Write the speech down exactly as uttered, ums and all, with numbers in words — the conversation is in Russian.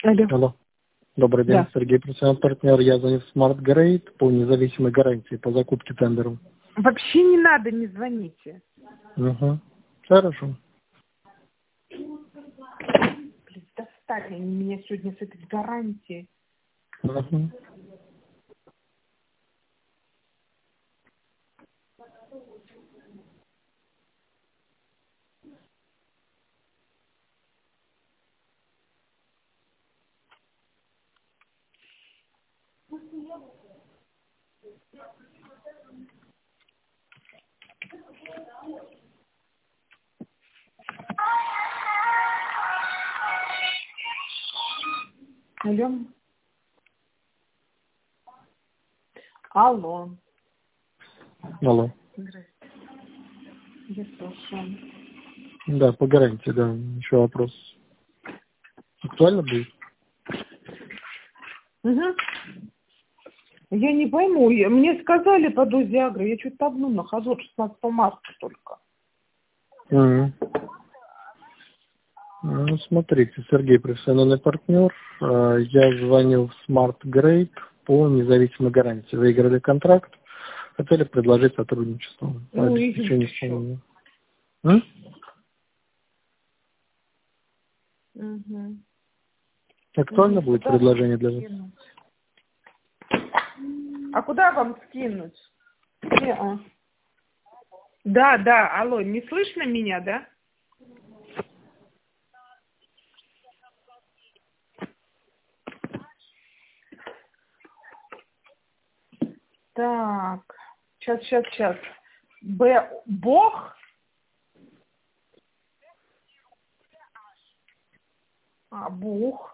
Алло. Алло. Добрый день, Да. Сергей, профессиональный партнер. Я звоню в Smart Grade по независимой гарантии по закупке тендером. Вообще не надо, не звоните. Угу. Хорошо. Блин, достали они меня сегодня с этой гарантией. Угу. Алло. Алло. Алло. Здрасте. Я слушаю. Да, по гарантии, да. Еще вопрос. Актуально будет? Угу. Я не пойму. я- Мне сказали по дозе агро. Я что-то одну нахожу от шестнадцатого марта только. Угу. Ну, смотрите, Сергей, профессиональный партнер. А, Я звонил в Smart Grade по независимой гарантии. Выиграли контракт. Хотели предложить сотрудничество по Ну, обеспечению июнь еще. исполнения. М? Угу. Актуально Угу. будет Куда вам предложение для вас? скинуть? А куда вам скинуть? Не-а. Да, да, алло, не слышно меня, да? Так, сейчас, сейчас, сейчас. Б, Бог? А, Бух.